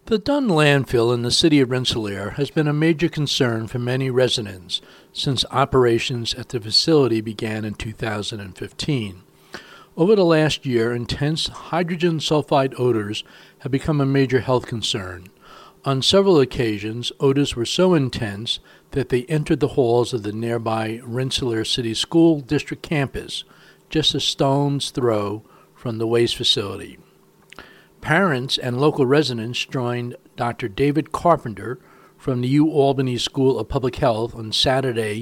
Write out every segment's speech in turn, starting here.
The Dunn landfill in the city of Rensselaer has been a major concern for many residents since operations at the facility began in 2015. Over the last year, intense hydrogen sulfide odors have become a major health concern. On several occasions, odors were so intense that they entered the halls of the nearby Rensselaer City School District campus, just a stone's throw from the waste facility. Parents and local residents joined Dr. David Carpenter from the UAlbany School of Public Health on Saturday,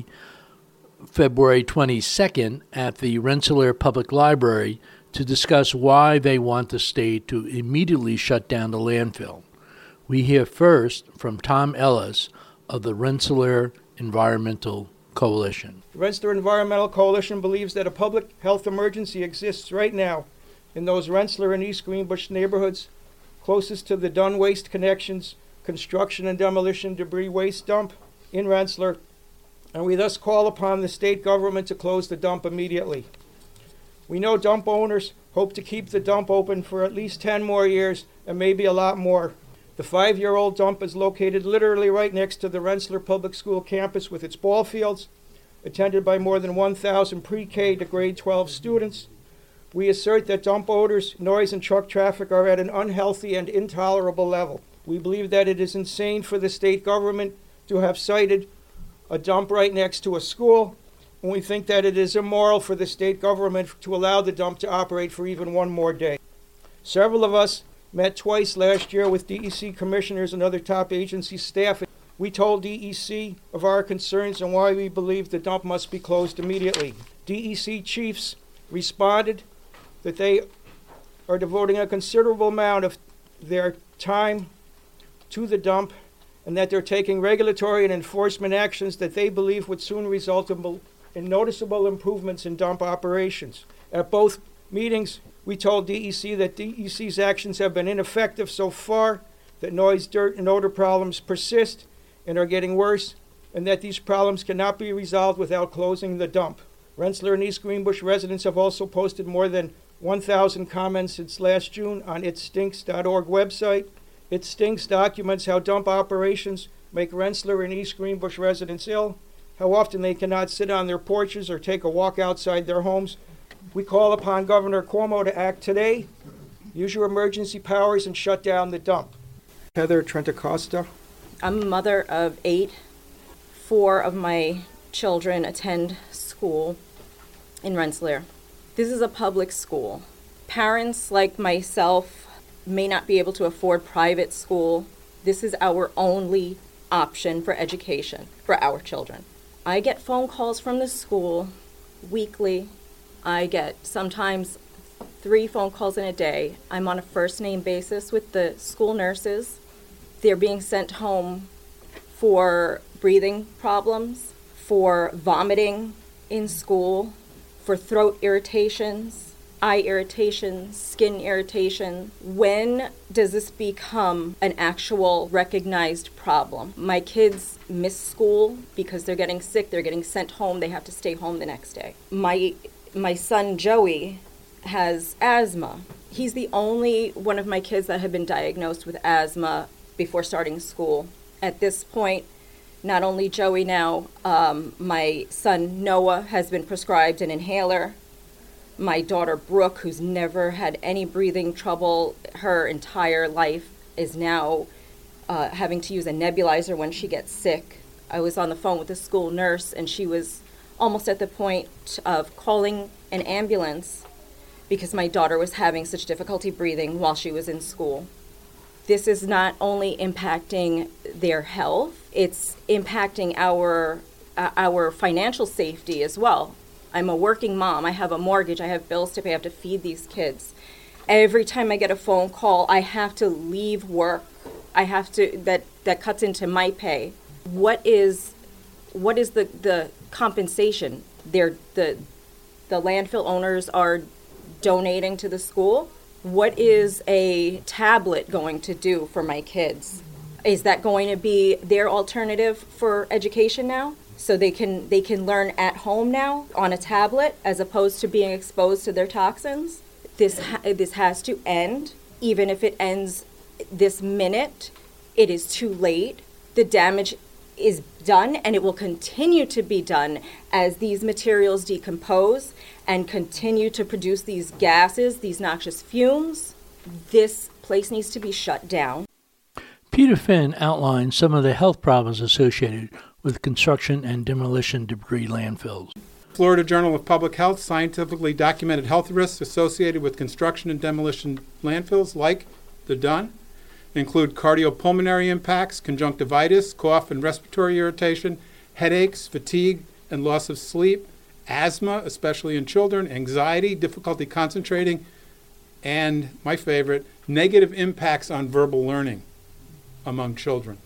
February 22nd at the Rensselaer Public Library to discuss why they want the state to immediately shut down the landfill. We hear first from Tom Ellis of the Rensselaer Environmental Coalition. The Rensselaer Environmental Coalition believes that a public health emergency exists right now in those Rensselaer and East Greenbush neighborhoods closest to the Dunn Waste Connections construction and demolition debris waste dump in Rensselaer, and we thus call upon the state government to close the dump immediately. We know dump owners hope to keep the dump open for at least 10 more years and maybe a lot more. The 5-year-old dump is located literally right next to the Rensselaer Public School campus with its ball fields, attended by more than 1,000 pre-K to grade 12 students. We assert that dump odors, noise, and truck traffic are at an unhealthy and intolerable level. We believe that it is insane for the state government to have cited a dump right next to a school, and we think that it is immoral for the state government to allow the dump to operate for even one more day. Several of us met twice last year with DEC commissioners and other top agency staff. We told DEC of our concerns and why we believe the dump must be closed immediately. DEC chiefs responded that they are devoting a considerable amount of their time to the dump and that they're taking regulatory and enforcement actions that they believe would soon result in noticeable improvements in dump operations. At both meetings, we told DEC that DEC's actions have been ineffective so far, that noise, dirt, and odor problems persist and are getting worse, and that these problems cannot be resolved without closing the dump. Rensselaer and East Greenbush residents have also posted more than 1,000 comments since last June on itstinks.org website. It Stinks documents how dump operations make Rensselaer and East Greenbush residents ill, how often they cannot sit on their porches or take a walk outside their homes. We call upon Governor Cuomo to act today, use your emergency powers, and shut down the dump. Heather Trentacosta. I'm a mother of 8. 4 of my children attend school in Rensselaer. This is a public school. Parents like myself may not be able to afford private school. This is our only option for education for our children. I get phone calls from the school weekly. I get sometimes 3 phone calls in a day. I'm on a first name basis with the school nurses. They're being sent home for breathing problems, for vomiting in school, for throat irritations, eye irritations, skin irritation. When does this become an actual recognized problem? My kids miss school because they're getting sick, they're getting sent home, they have to stay home the next day. My son Joey has asthma. He's the only one of my kids that have been diagnosed with asthma before starting school. At this point, not only Joey now, my son Noah has been prescribed an inhaler. My daughter Brooke, who's never had any breathing trouble her entire life, is now having to use a nebulizer when she gets sick. I was on the phone with the school nurse, and she was almost at the point of calling an ambulance because my daughter was having such difficulty breathing while she was in school. This is not only impacting their health, it's impacting our financial safety as well. I'm a working mom. I have a mortgage. I have bills to pay. I have to feed these kids. Every time I get a phone call, I have to leave work. That cuts into my pay. What is the compensation? The landfill owners are donating to the school. What is a tablet going to do for my kids? Is that going to be their alternative for education now? So they can learn at home now on a tablet as opposed to being exposed to their toxins? This has to end, even if it ends this minute, it is too late. The damage is done, and it will continue to be done as these materials decompose and continue to produce these gases, these noxious fumes. This place needs to be shut down. Peter Finn outlined some of the health problems associated with construction and demolition debris landfills. Florida Journal of Public Health scientifically documented health risks associated with construction and demolition landfills like the Dunn include cardiopulmonary impacts, conjunctivitis, cough and respiratory irritation, headaches, fatigue and loss of sleep, asthma, especially in children, anxiety, difficulty concentrating, and my favorite, negative impacts on verbal learning among children.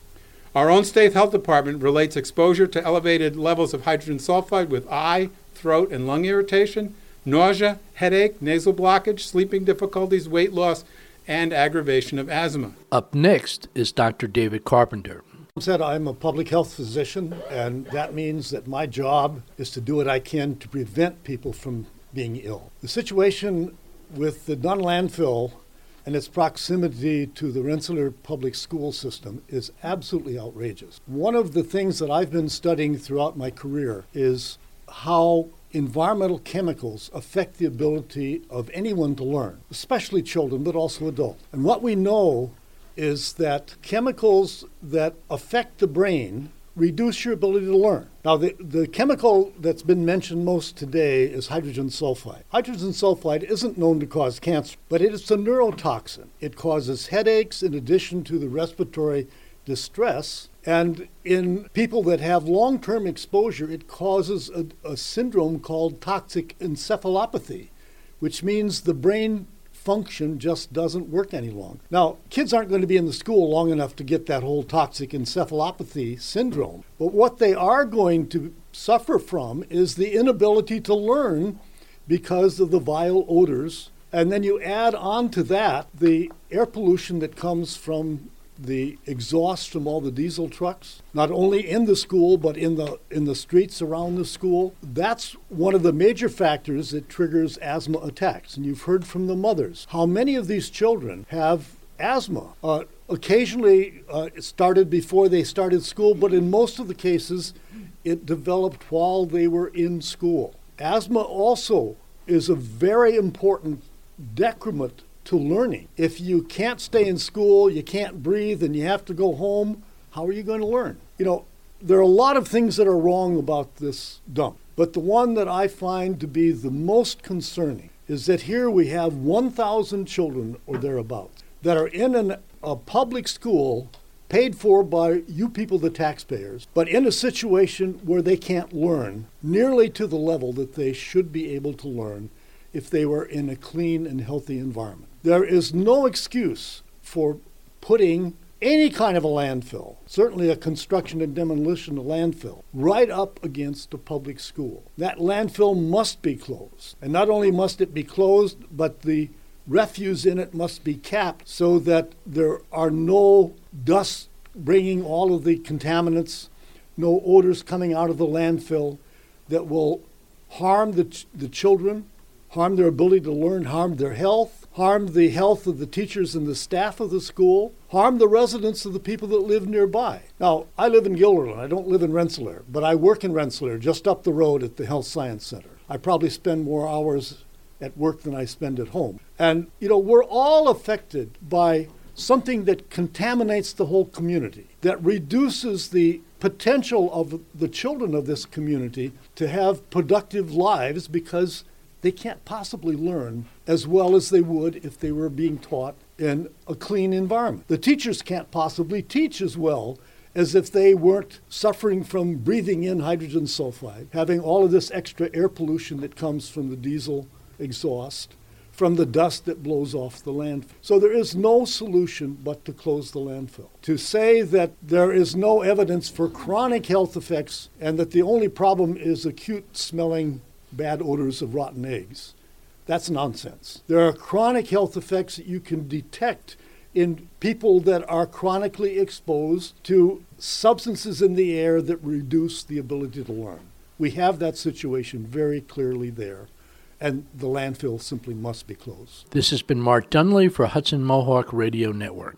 Our own state health department relates exposure to elevated levels of hydrogen sulfide with eye, throat, and lung irritation, nausea, headache, nasal blockage, sleeping difficulties, weight loss, and aggravation of asthma. Up next is Dr. David Carpenter. I'm a public health physician, and that means that my job is to do what I can to prevent people from being ill. The situation with the Dunn landfill and its proximity to the Rensselaer public school system is absolutely outrageous. One of the things that I've been studying throughout my career is how environmental chemicals affect the ability of anyone to learn, especially children, but also adults. And what we know is that chemicals that affect the brain reduce your ability to learn. Now, the chemical that's been mentioned most today is hydrogen sulfide. Hydrogen sulfide isn't known to cause cancer, but it is a neurotoxin. It causes headaches in addition to the respiratory distress. And in people that have long-term exposure, it causes a syndrome called toxic encephalopathy, which means the brain function just doesn't work any longer. Now, kids aren't going to be in the school long enough to get that whole toxic encephalopathy syndrome. But what they are going to suffer from is the inability to learn because of the vile odors. And then you add on to that the air pollution that comes from the exhaust from all the diesel trucks, not only in the school, but in the streets around the school. That's one of the major factors that triggers asthma attacks. And you've heard from the mothers how many of these children have asthma. Occasionally, it started before they started school, but in most of the cases, it developed while they were in school. Asthma also is a very important decrement to learning. If you can't stay in school, you can't breathe, and you have to go home, how are you going to learn? You know, there are a lot of things that are wrong about this dump, but the one that I find to be the most concerning is that here we have 1,000 children or thereabouts that are in a public school paid for by you people, the taxpayers, but in a situation where they can't learn nearly to the level that they should be able to learn if they were in a clean and healthy environment. There is no excuse for putting any kind of a landfill, certainly a construction and demolition landfill, right up against a public school. That landfill must be closed. And not only must it be closed, but the refuse in it must be capped so that there are no dust bringing all of the contaminants, no odors coming out of the landfill that will harm the children, harm their ability to learn, harm their health, harm the health of the teachers and the staff of the school, harm the residents of the people that live nearby. Now, I live in Gilderland. I don't live in Rensselaer, but I work in Rensselaer, just up the road at the Health Science Center. I probably spend more hours at work than I spend at home. And, you know, we're all affected by something that contaminates the whole community, that reduces the potential of the children of this community to have productive lives because they can't possibly learn as well as they would if they were being taught in a clean environment. The teachers can't possibly teach as well as if they weren't suffering from breathing in hydrogen sulfide, having all of this extra air pollution that comes from the diesel exhaust, from the dust that blows off the landfill. So there is no solution but to close the landfill. To say that there is no evidence for chronic health effects and that the only problem is acute smelling bad odors of rotten eggs, that's nonsense. There are chronic health effects that you can detect in people that are chronically exposed to substances in the air that reduce the ability to learn. We have that situation very clearly there. and the landfill simply must be closed. This has been Mark Dunley for Hudson Mohawk Radio Network.